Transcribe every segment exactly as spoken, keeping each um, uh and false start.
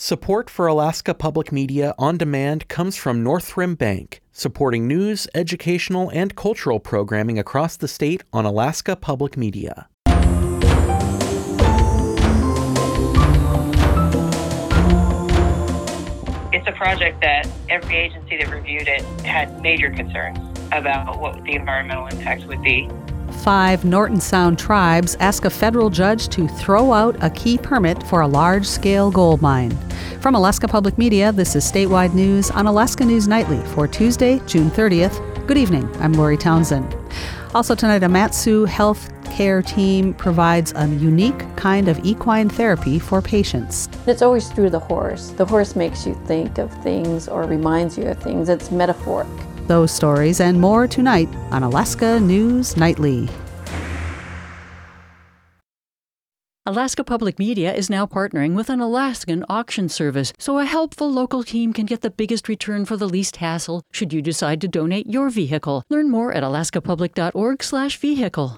Support for Alaska Public Media on Demand comes from Northrim Bank, supporting news, educational, and cultural programming across the state on Alaska Public Media. It's a project that every agency that reviewed it had major concerns about what the environmental impacts would be. Five Norton Sound tribes ask a federal judge to throw out a key permit for a large-scale gold mine. From Alaska Public Media, this is Statewide News on Alaska News Nightly for Tuesday, June thirtieth. Good evening. I'm Lori Townsend. Also tonight, a Mat-Su Health Care team provides a unique kind of equine therapy for patients. It's always through the horse. The horse makes you think of things or reminds you of things. It's metaphoric. Those stories and more tonight on Alaska News Nightly. Alaska Public Media is now partnering with an Alaskan auction service, so a helpful local team can get the biggest return for the least hassle should you decide to donate your vehicle. Learn more at alaskapublic.org slash vehicle.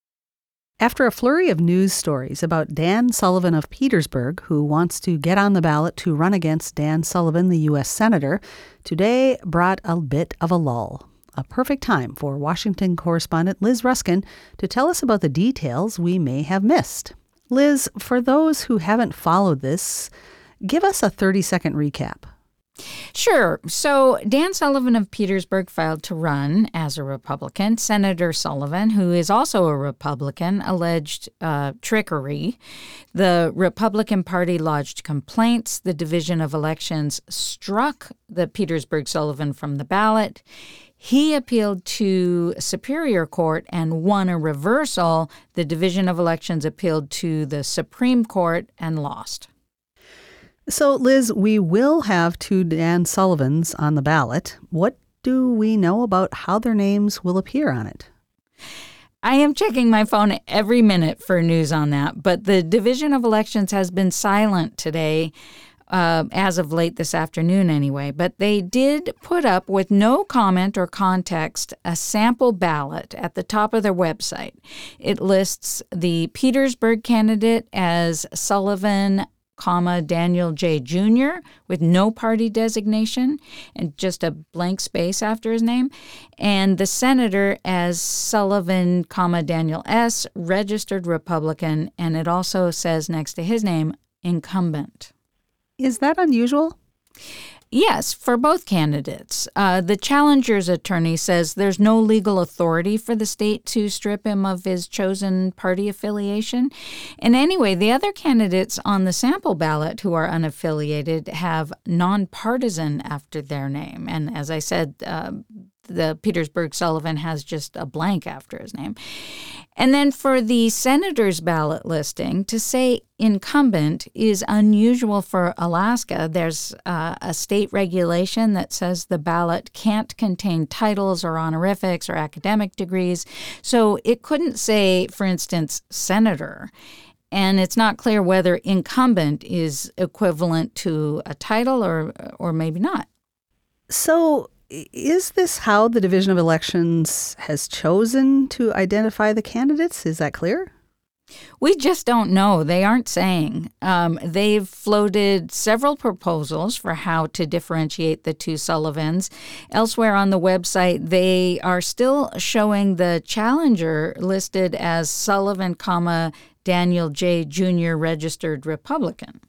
After a flurry of news stories about Dan Sullivan of Petersburg, who wants to get on the ballot to run against Dan Sullivan, the U S Senator, today brought a bit of a lull. A perfect time for Washington correspondent Liz Ruskin to tell us about the details we may have missed. Liz, for those who haven't followed this, give us a thirty-second recap. Sure. So Dan Sullivan of Petersburg filed to run as a Republican. Senator Sullivan, who is also a Republican, alleged uh, trickery. The Republican Party lodged complaints. The Division of Elections struck the Petersburg Sullivan from the ballot. He appealed to Superior Court and won a reversal. The Division of Elections appealed to the Supreme Court and lost. So, Liz, we will have two Dan Sullivans on the ballot. What do we know about how their names will appear on it? I am checking my phone every minute for news on that, but the Division of Elections has been silent today, uh, as of late this afternoon anyway. But they did put up, with no comment or context, a sample ballot at the top of their website. It lists the Petersburg candidate as Sullivan, comma, Daniel J. Junior with no party designation and just a blank space after his name, and the senator as Sullivan, comma, Daniel S., registered Republican, and it also says next to his name, incumbent. Is that unusual? Yes, for both candidates. Uh, the challenger's attorney says there's no legal authority for the state to strip him of his chosen party affiliation. And anyway, the other candidates on the sample ballot who are unaffiliated have nonpartisan after their name. And as I said, uh, the Petersburg Sullivan has just a blank after his name. And then for the senator's ballot listing, to say incumbent is unusual for Alaska. There's uh, a state regulation that says the ballot can't contain titles or honorifics or academic degrees. So it couldn't say, for instance, senator. And it's not clear whether incumbent is equivalent to a title or or maybe not. So is this how the Division of Elections has chosen to identify the candidates? Is that clear? We just don't know. They aren't saying. Um, they've floated several proposals for how to differentiate the two Sullivans. Elsewhere on the website, they are still showing the challenger listed as Sullivan, comma, Daniel J. Junior registered Republican.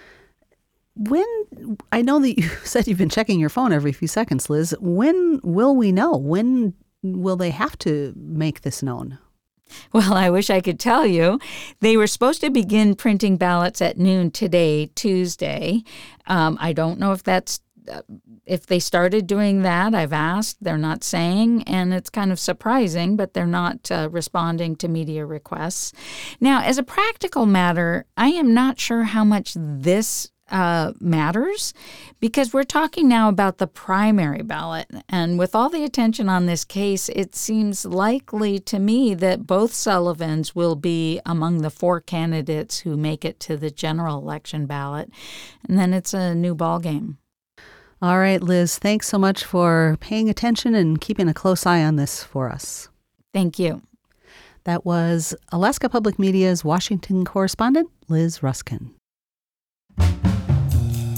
When, I know that you said you've been checking your phone every few seconds, Liz. When will we know? When will they have to make this known? Well, I wish I could tell you. They were supposed to begin printing ballots at noon today, Tuesday. Um, I don't know if that's uh, if they started doing that. I've asked. They're not saying, and it's kind of surprising, but they're not uh, responding to media requests. Now, as a practical matter, I am not sure how much this Uh, matters, because we're talking now about the primary ballot. And with all the attention on this case, it seems likely to me that both Sullivans will be among the four candidates who make it to the general election ballot. And then it's a new ballgame. All right, Liz, thanks so much for paying attention and keeping a close eye on this for us. Thank you. That was Alaska Public Media's Washington correspondent, Liz Ruskin.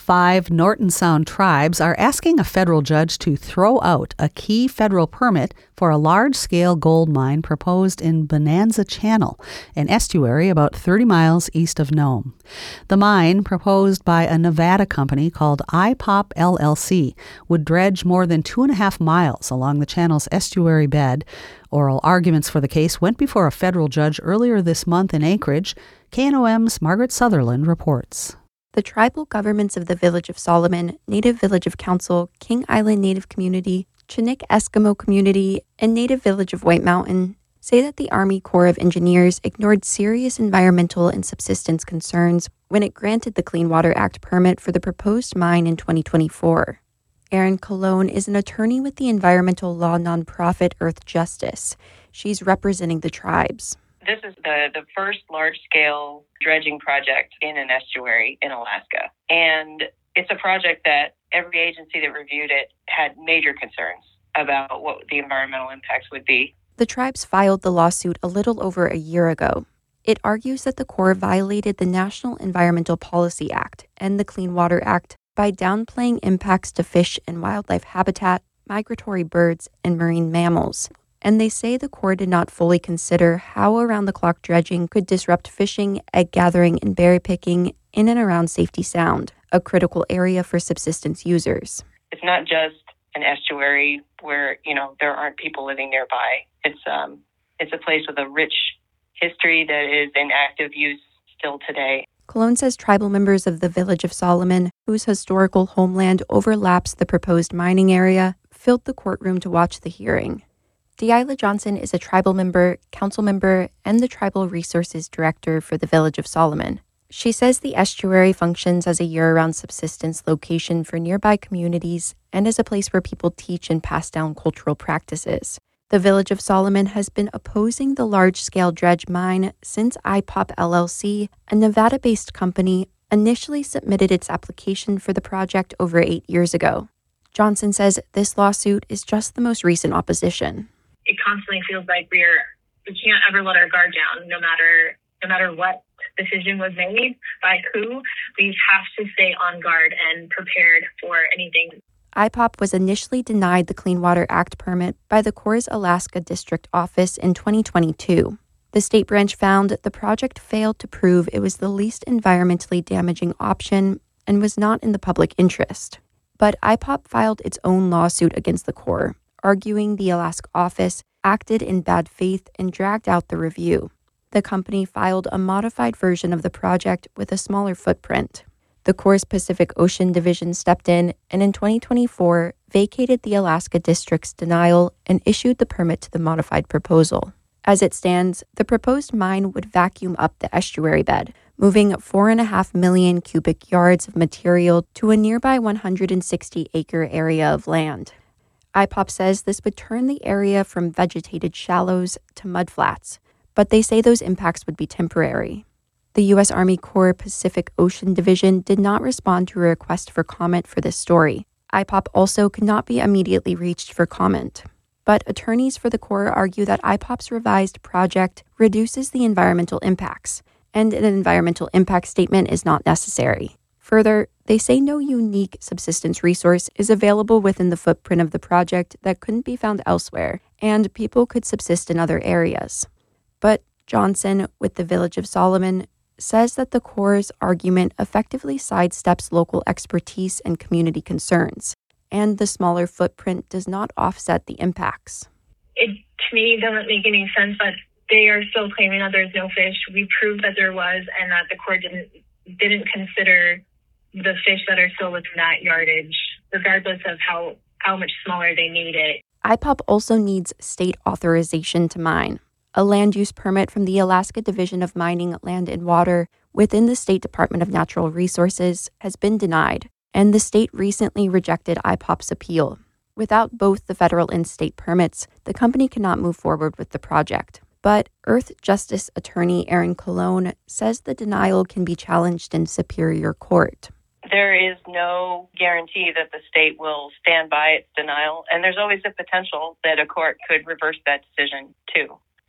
Five Norton Sound tribes are asking a federal judge to throw out a key federal permit for a large-scale gold mine proposed in Bonanza Channel, an estuary about thirty miles east of Nome. The mine, proposed by a Nevada company called I P O P L L C, would dredge more than two and a half miles along the channel's estuary bed. Oral arguments for the case went before a federal judge earlier this month in Anchorage. K N O M's Margaret Sutherland reports. The tribal governments of the Village of Solomon, Native Village of Council, King Island Native Community, Chinook Eskimo Community, and Native Village of White Mountain say that the Army Corps of Engineers ignored serious environmental and subsistence concerns when it granted the Clean Water Act permit for the proposed mine in twenty twenty-four. Erin Colon is an attorney with the environmental law nonprofit Earth Justice. She's representing the tribes. This is the, the first large-scale dredging project in an estuary in Alaska. And it's a project that every agency that reviewed it had major concerns about what the environmental impacts would be. The tribes filed the lawsuit a little over a year ago. It argues that the Corps violated the National Environmental Policy Act and the Clean Water Act by downplaying impacts to fish and wildlife habitat, migratory birds, and marine mammals. And they say the Corps did not fully consider how around-the-clock dredging could disrupt fishing, egg gathering, and berry picking in and around Safety Sound, a critical area for subsistence users. It's not just an estuary where, you know, there aren't people living nearby. It's um, it's a place with a rich history that is in active use still today. Colon says tribal members of the Village of Solomon, whose historical homeland overlaps the proposed mining area, filled the courtroom to watch the hearing. Deila Johnson is a tribal member, council member, and the Tribal Resources Director for the Village of Solomon. She says the estuary functions as a year-round subsistence location for nearby communities and as a place where people teach and pass down cultural practices. The Village of Solomon has been opposing the large-scale dredge mine since I P O P L L C, a Nevada-based company, initially submitted its application for the project over eight years ago. Johnson says this lawsuit is just the most recent opposition. It constantly feels like we're we can't ever let our guard down, no matter no matter what decision was made by who. We have to stay on guard and prepared for anything. I P O P was initially denied the Clean Water Act permit by the Corps' Alaska District Office in twenty twenty-two. The state branch found the project failed to prove it was the least environmentally damaging option and was not in the public interest. But I P O P filed its own lawsuit against the Corps, arguing the Alaska office acted in bad faith and dragged out the review. The company filed a modified version of the project with a smaller footprint. The Corps' Pacific Ocean Division stepped in and in twenty twenty-four vacated the Alaska District's denial and issued the permit to the modified proposal. As it stands, the proposed mine would vacuum up the estuary bed, moving four and a half million cubic yards of material to a nearby one hundred sixty acre area of land. I P O P says this would turn the area from vegetated shallows to mudflats, but they say those impacts would be temporary. The U S Army Corps Pacific Ocean Division did not respond to a request for comment for this story. I P O P also could not be immediately reached for comment. But attorneys for the Corps argue that I P O P's revised project reduces the environmental impacts, and an environmental impact statement is not necessary. Further, they say no unique subsistence resource is available within the footprint of the project that couldn't be found elsewhere, and people could subsist in other areas. But Johnson, with the Village of Solomon, says that the Corps' argument effectively sidesteps local expertise and community concerns, and the smaller footprint does not offset the impacts. It, to me, doesn't make any sense, but they are still claiming that there's no fish. We proved that there was, and that the Corps didn't didn't consider the fish that are still within that yardage, regardless of how, how much smaller they made it. I P O P also needs state authorization to mine. A land use permit from the Alaska Division of Mining, Land and Water within the State Department of Natural Resources has been denied, and the state recently rejected I P O P's appeal. Without both the federal and state permits, the company cannot move forward with the project. But Earth Justice attorney Erin Colon says the denial can be challenged in Superior Court. There is no guarantee that the state will stand by its denial, and there's always a potential that a court could reverse that decision too.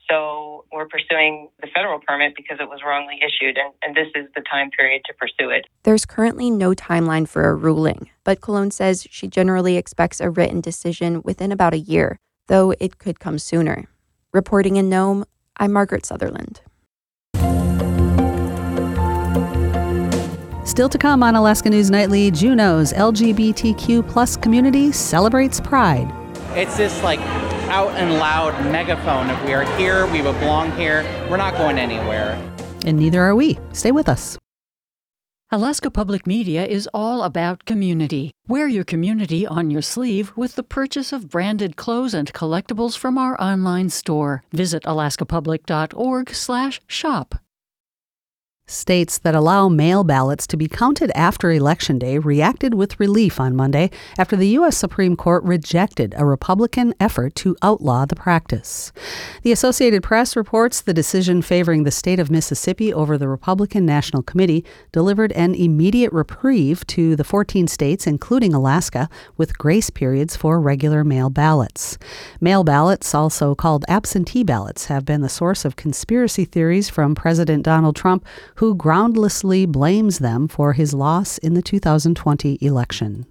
So we're pursuing the federal permit because it was wrongly issued, and, and this is the time period to pursue it. There's currently no timeline for a ruling, but Colon says she generally expects a written decision within about a year, though it could come sooner. Reporting in Nome, I'm Margaret Sutherland. Still to come on Alaska News Nightly, Juneau's L G B T Q plus community celebrates Pride. It's this like out and loud megaphone of we are here, we belong here, we're not going anywhere. And neither are we. Stay with us. Alaska Public Media is all about community. Wear your community on your sleeve with the purchase of branded clothes and collectibles from our online store. Visit alaskapublic.org slash shop. States that allow mail ballots to be counted after Election Day reacted with relief on Monday after the U S Supreme Court rejected a Republican effort to outlaw the practice. The Associated Press reports the decision favoring the state of Mississippi over the Republican National Committee delivered an immediate reprieve to the fourteen states, including Alaska, with grace periods for regular mail ballots. Mail ballots, also called absentee ballots, have been the source of conspiracy theories from President Donald Trump, who groundlessly blames them for his loss in the two thousand twenty election.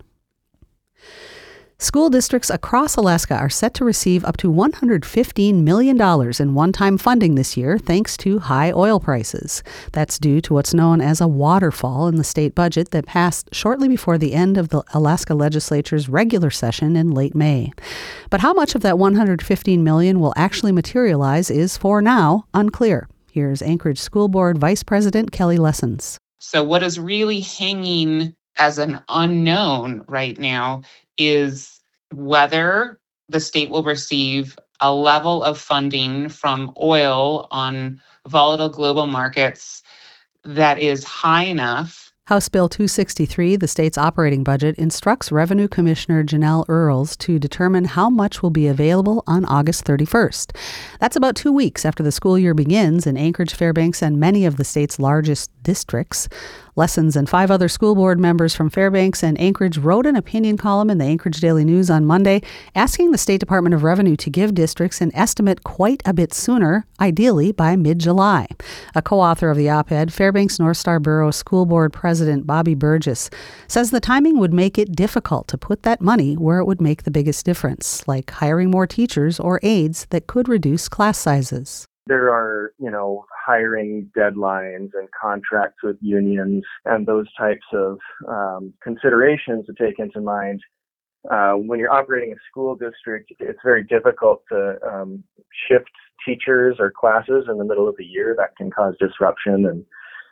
School districts across Alaska are set to receive up to one hundred fifteen million dollars in one-time funding this year thanks to high oil prices. That's due to what's known as a waterfall in the state budget that passed shortly before the end of the Alaska Legislature's regular session in late May. But how much of that one hundred fifteen million dollars will actually materialize is, for now, unclear. Here's Anchorage School Board Vice President Kelly Lessons. So what is really hanging as an unknown right now is whether the state will receive a level of funding from oil on volatile global markets that is high enough. House Bill two sixty-three, the state's operating budget, instructs Revenue Commissioner Janelle Earls to determine how much will be available on August thirty-first. That's about two weeks after the school year begins in Anchorage, Fairbanks, and many of the state's largest districts. Lessons and five other school board members from Fairbanks and Anchorage wrote an opinion column in the Anchorage Daily News on Monday, asking the State Department of Revenue to give districts an estimate quite a bit sooner, ideally by mid-July. A co-author of the op-ed, Fairbanks North Star Borough School Board President Bobby Burgess, says the timing would make it difficult to put that money where it would make the biggest difference, like hiring more teachers or aides that could reduce class sizes. There are, you know, hiring deadlines and contracts with unions and those types of um, considerations to take into mind. Uh, when you're operating a school district, it's very difficult to um, shift teachers or classes in the middle of the year. That can cause disruption and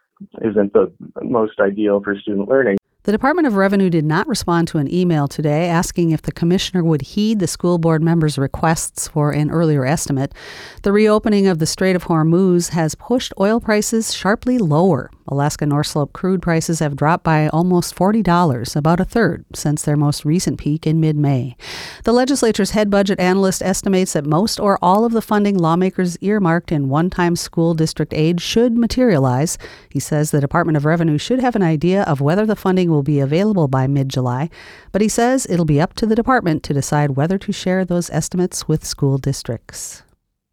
isn't the most ideal for student learning. The Department of Revenue did not respond to an email today asking if the commissioner would heed the school board members' requests for an earlier estimate. The reopening of the Strait of Hormuz has pushed oil prices sharply lower. Alaska North Slope crude prices have dropped by almost forty dollars, about a third, since their most recent peak in mid-May. The legislature's head budget analyst estimates that most or all of the funding lawmakers earmarked in one-time school district aid should materialize. He says the Department of Revenue should have an idea of whether the funding will be available by mid-July, but he says it'll be up to the department to decide whether to share those estimates with school districts.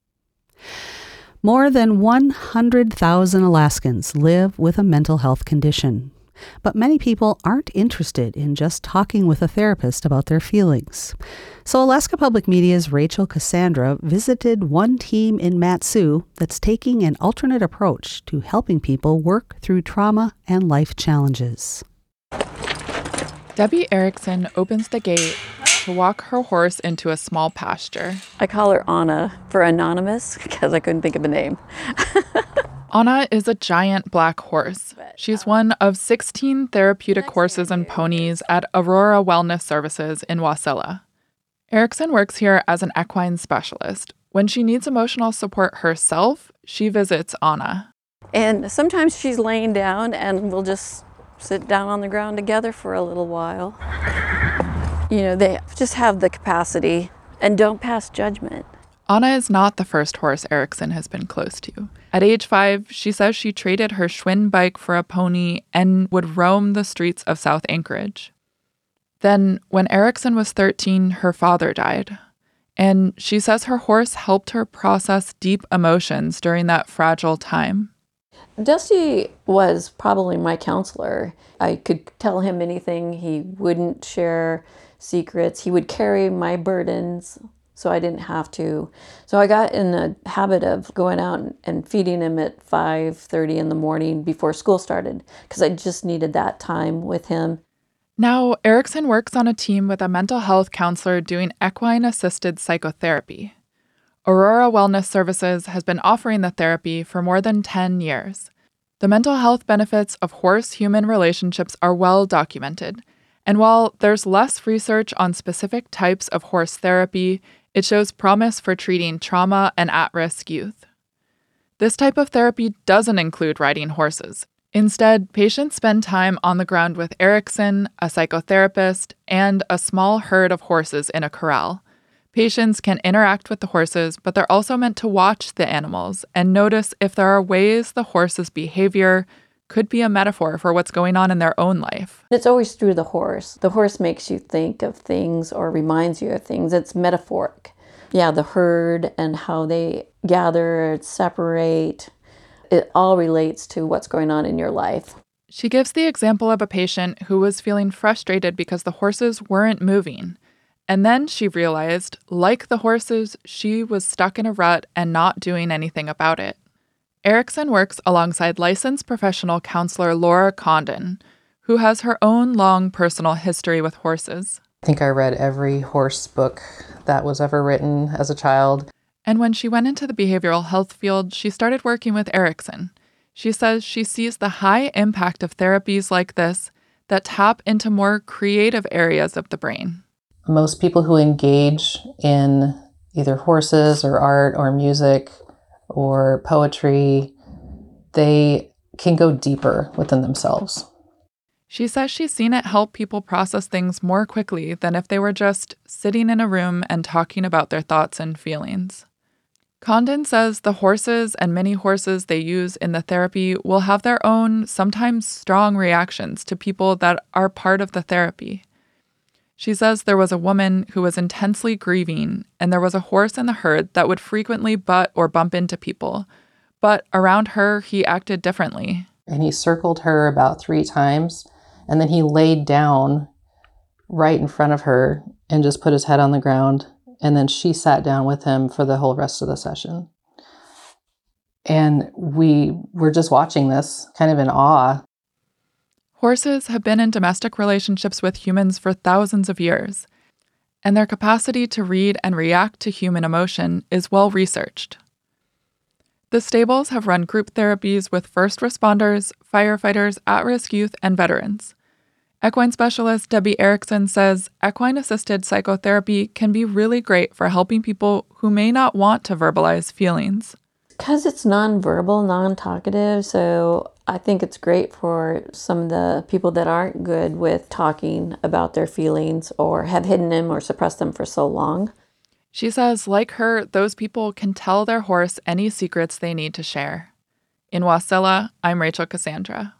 More than one hundred thousand Alaskans live with a mental health condition, but many people aren't interested in just talking with a therapist about their feelings. So Alaska Public Media's Rachel Cassandra visited one team in Mat-Su that's taking an alternate approach to helping people work through trauma and life challenges. Debbie Erickson opens the gate to walk her horse into a small pasture. I call her Anna for anonymous because I couldn't think of a name. Anna is a giant black horse. She's one of sixteen therapeutic horses and ponies at Aurora Wellness Services in Wasilla. Erickson works here as an equine specialist. When she needs emotional support herself, she visits Anna. And sometimes she's laying down and we'll just sit down on the ground together for a little while. You know, they just have the capacity and don't pass judgment. Anna is not the first horse Erickson has been close to. At age five, she says she traded her Schwinn bike for a pony and would roam the streets of South Anchorage. Then, when Erickson was thirteen, her father died. And she says her horse helped her process deep emotions during that fragile time. Dusty was probably my counselor. I could tell him anything. He wouldn't share secrets. He would carry my burdens, so I didn't have to. So I got in a habit of going out and feeding him at five thirty in the morning before school started, because I just needed that time with him. Now, Erickson works on a team with a mental health counselor doing equine-assisted psychotherapy. Aurora Wellness Services has been offering the therapy for more than ten years. The mental health benefits of horse-human relationships are well documented, and while there's less research on specific types of horse therapy, it shows promise for treating trauma and at-risk youth. This type of therapy doesn't include riding horses. Instead, patients spend time on the ground with Erickson, a psychotherapist, and a small herd of horses in a corral. Patients can interact with the horses, but they're also meant to watch the animals and notice if there are ways the horse's behavior could be a metaphor for what's going on in their own life. It's always through the horse. The horse makes you think of things or reminds you of things. It's metaphoric. Yeah, the herd and how they gather, separate, it all relates to what's going on in your life. She gives the example of a patient who was feeling frustrated because the horses weren't moving. And then she realized, like the horses, she was stuck in a rut and not doing anything about it. Erickson works alongside licensed professional counselor Laura Condon, who has her own long personal history with horses. I think I read every horse book that was ever written as a child. And when she went into the behavioral health field, she started working with Erickson. She says she sees the high impact of therapies like this that tap into more creative areas of the brain. Most people who engage in either horses or art or music or poetry, they can go deeper within themselves. She says she's seen it help people process things more quickly than if they were just sitting in a room and talking about their thoughts and feelings. Condon says the horses and many horses they use in the therapy will have their own, sometimes strong reactions to people that are part of the therapy. She says there was a woman who was intensely grieving, and there was a horse in the herd that would frequently butt or bump into people. But around her, he acted differently. And he circled her about three times, and then he laid down right in front of her and just put his head on the ground. And then she sat down with him for the whole rest of the session. And we were just watching this, kind of in awe. Horses have been in domestic relationships with humans for thousands of years, and their capacity to read and react to human emotion is well researched. The stables have run group therapies with first responders, firefighters, at-risk youth, and veterans. Equine specialist Debbie Erickson says equine-assisted psychotherapy can be really great for helping people who may not want to verbalize feelings. Because it's nonverbal, non-talkative, so I think it's great for some of the people that aren't good with talking about their feelings or have hidden them or suppressed them for so long. She says, like her, those people can tell their horse any secrets they need to share. In Wasilla, I'm Rachel Cassandra.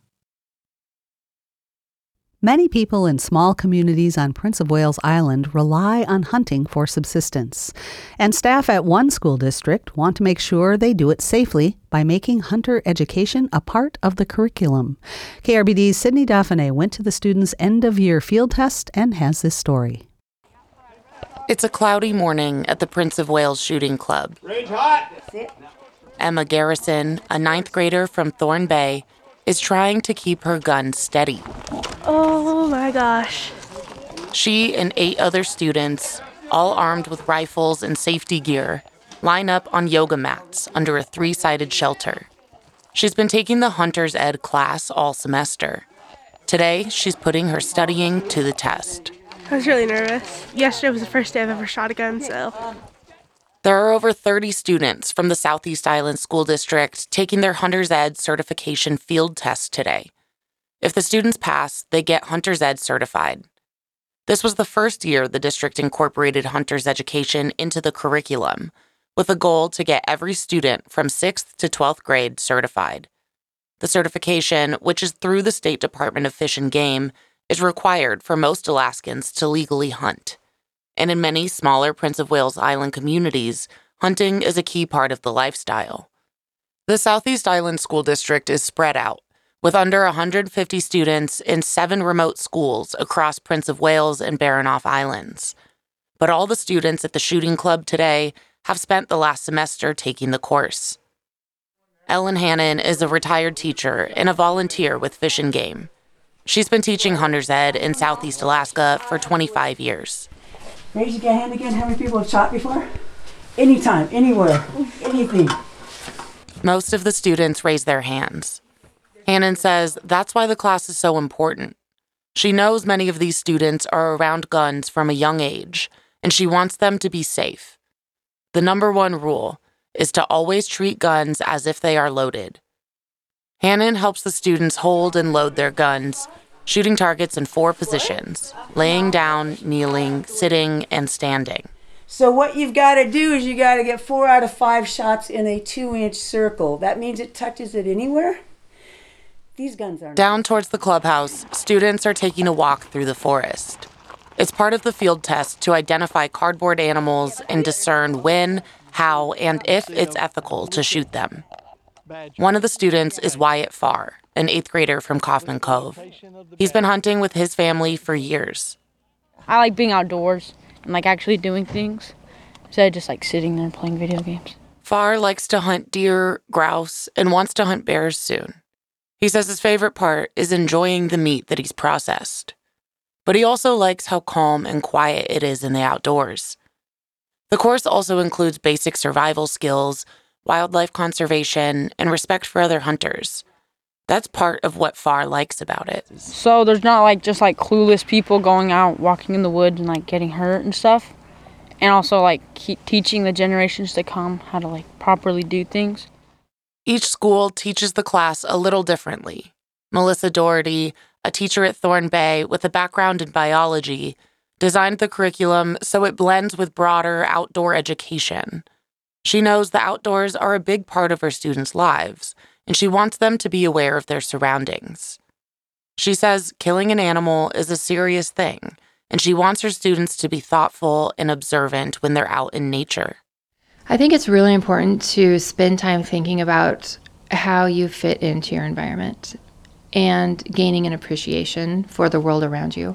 Many people in small communities on Prince of Wales Island rely on hunting for subsistence. And staff at one school district want to make sure they do it safely by making hunter education a part of the curriculum. K R B D's Sydney Dauphiné went to the students' end-of-year field test and has this story. It's a cloudy morning at the Prince of Wales Shooting Club. Range hot! Emma Garrison, a ninth grader from Thorn Bay, is trying to keep her gun steady. Oh my gosh. She and eight other students, all armed with rifles and safety gear, line up on yoga mats under a three-sided shelter. She's been taking the Hunter's Ed class all semester. Today, she's putting her studying to the test. I was really nervous. Yesterday was the first day I've ever shot a gun, so... There are over thirty students from the Southeast Island School District taking their Hunter's Ed certification field test today. If the students pass, they get Hunter's Ed certified. This was the first year the district incorporated Hunter's education into the curriculum, with a goal to get every student from sixth to twelfth grade certified. The certification, which is through the State Department of Fish and Game, is required for most Alaskans to legally hunt. and in many smaller Prince of Wales Island communities, hunting is a key part of the lifestyle. The Southeast Island School District is spread out, with under one hundred fifty students in seven remote schools across Prince of Wales and Baranof Islands. But all the students at the shooting club today have spent the last semester taking the course. Ellen Hannon is a retired teacher and a volunteer with Fish and Game. She's been teaching hunter's ed in Southeast Alaska for twenty-five years. Raise your hand again. How many people have shot before? Anytime, anywhere, anything. Most of the students raise their hands. Hannon says that's why the class is so important. She knows many of these students are around guns from a young age, and she wants them to be safe. The number one rule is to always treat guns as if they are loaded. Hannon helps the students hold and load their guns, shooting targets in four positions: laying down, kneeling, sitting, and standing. So what you've got to do is you got to get four out of five shots in a two-inch circle. That means it touches it anywhere. These guns aren't. Down towards the clubhouse, students are taking a walk through the forest. It's part of the field test to identify cardboard animals and discern when, how, and if it's ethical to shoot them. One of the students is Wyatt Farr, an eighth grader from Kaufman Cove. He's been hunting with his family for years. I like being outdoors and like actually doing things instead of just like sitting there and playing video games. Farr likes to hunt deer, grouse, and wants to hunt bears soon. He says his favorite part is enjoying the meat that he's processed. But he also likes how calm and quiet it is in the outdoors. The course also includes basic survival skills, wildlife conservation, and respect for other hunters. That's part of what Farr likes about it. So there's not like just like clueless people going out walking in the woods and like getting hurt and stuff. And also like keep teaching the generations to come how to like properly do things. Each school teaches the class a little differently. Melissa Doherty, a teacher at Thorn Bay with a background in biology, designed the curriculum so it blends with broader outdoor education. She knows the outdoors are a big part of her students' lives, and she wants them to be aware of their surroundings. She says killing an animal is a serious thing, and she wants her students to be thoughtful and observant when they're out in nature. I think it's really important to spend time thinking about how you fit into your environment and gaining an appreciation for the world around you.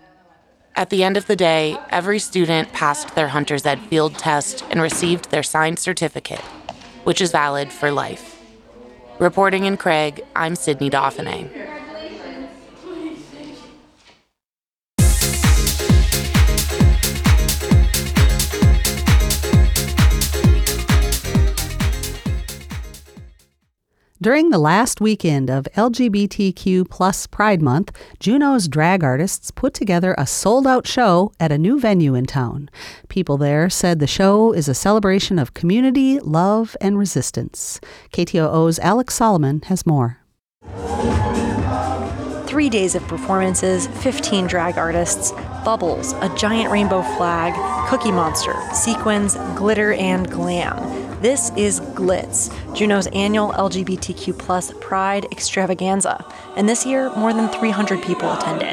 At the end of the day, every student passed their hunter's ed field test and received their signed certificate, which is valid for life. Reporting in Craig, I'm Sydney Dauphiné. During the last weekend of L G B T Q plus Pride Month, Juneau's drag artists put together a sold-out show at a new venue in town. People there said the show is a celebration of community, love, and resistance. K T O O's Alex Solomon has more. Three days of performances, fifteen drag artists, bubbles, a giant rainbow flag, Cookie Monster, sequins, glitter, and glam. This is Glitz, Juneau's annual L G B T Q plus Pride extravaganza. And this year, more than three hundred people attended.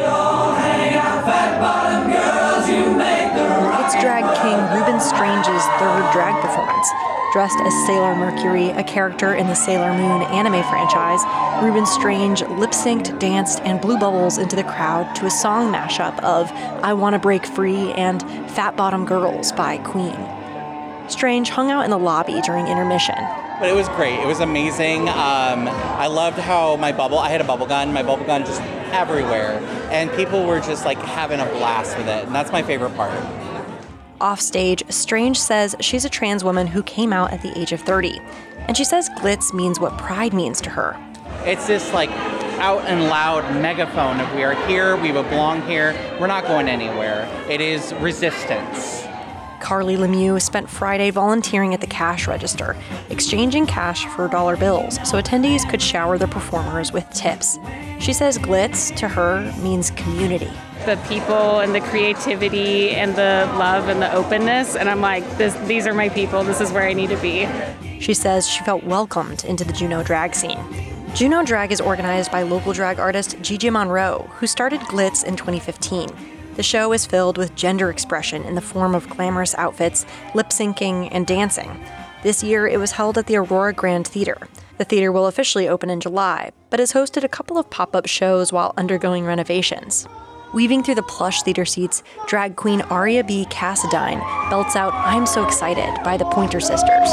It's drag king Ruben Strange's third drag performance. Dressed as Sailor Mercury, a character in the Sailor Moon anime franchise, Ruben Strange lip-synced, danced, and blew bubbles into the crowd to a song mashup of I Wanna Break Free and Fat Bottom Girls by Queen. Strange hung out in the lobby during intermission. But it was great. It was amazing. Um, I loved how my bubble, I had a bubble gun, my bubble gun just everywhere. And people were just like having a blast with it. And that's my favorite part. Offstage, Strange says she's a trans woman who came out at the age of thirty. And she says Glitz means what pride means to her. It's this like out and loud megaphone of we are here, we belong here, we're not going anywhere. It is resistance. Carly Lemieux spent Friday volunteering at the cash register, exchanging cash for dollar bills so attendees could shower their performers with tips. She says Glitz, to her, means community. The people and the creativity and the love and the openness, and I'm like, this, these are my people, this is where I need to be. She says she felt welcomed into the Juneau drag scene. Juneau Drag is organized by local drag artist Gigi Monroe, who started Glitz in twenty fifteen. The show is filled with gender expression in the form of glamorous outfits, lip-syncing, and dancing. This year, it was held at the Aurora Grand Theater. The theater will officially open in July, but has hosted a couple of pop-up shows while undergoing renovations. Weaving through the plush theater seats, drag queen Aria B. Cassadine belts out "I'm So Excited" by the Pointer Sisters.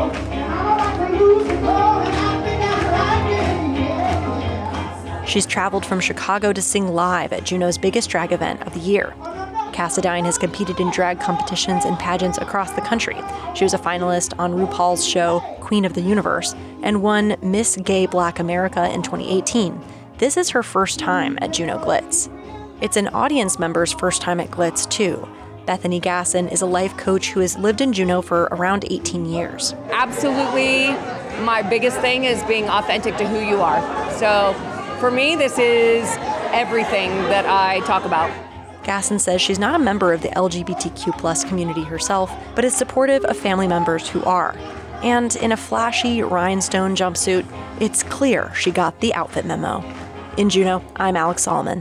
She's traveled from Chicago to sing live at Juneau's biggest drag event of the year. Cassadine has competed in drag competitions and pageants across the country. She was a finalist on RuPaul's show Queen of the Universe and won Miss Gay Black America in twenty eighteen. This is her first time at Juneau Glitz. It's an audience member's first time at Glitz, too. Bethany Gasson is a life coach who has lived in Juneau for around eighteen years. Absolutely, my biggest thing is being authentic to who you are. So for me, this is everything that I talk about. Gasson says she's not a member of the L G B T Q plus community herself, but is supportive of family members who are. And in a flashy rhinestone jumpsuit, it's clear she got the outfit memo. In Juneau, I'm Alex Solomon.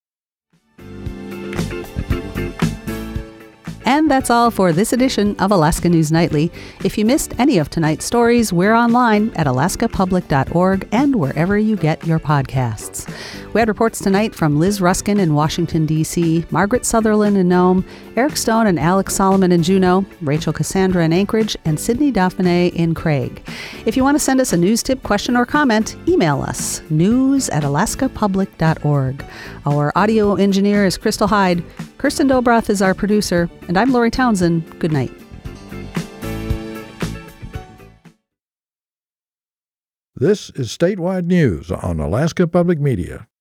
And that's all for this edition of Alaska News Nightly. If you missed any of tonight's stories, we're online at alaska public dot org and wherever you get your podcasts. We had reports tonight from Liz Ruskin in Washington, D C, Margaret Sutherland in Nome, Eric Stone and Alex Solomon in Juneau, Rachel Cassandra in Anchorage, and Sydney Dauphiné in Craig. If you want to send us a news tip, question, or comment, email us, news at alaska public dot org. Our audio engineer is Crystal Hyde. Kirsten Dobroth is our producer, and I'm Lori Townsend. Good night. This is Statewide News on Alaska Public Media.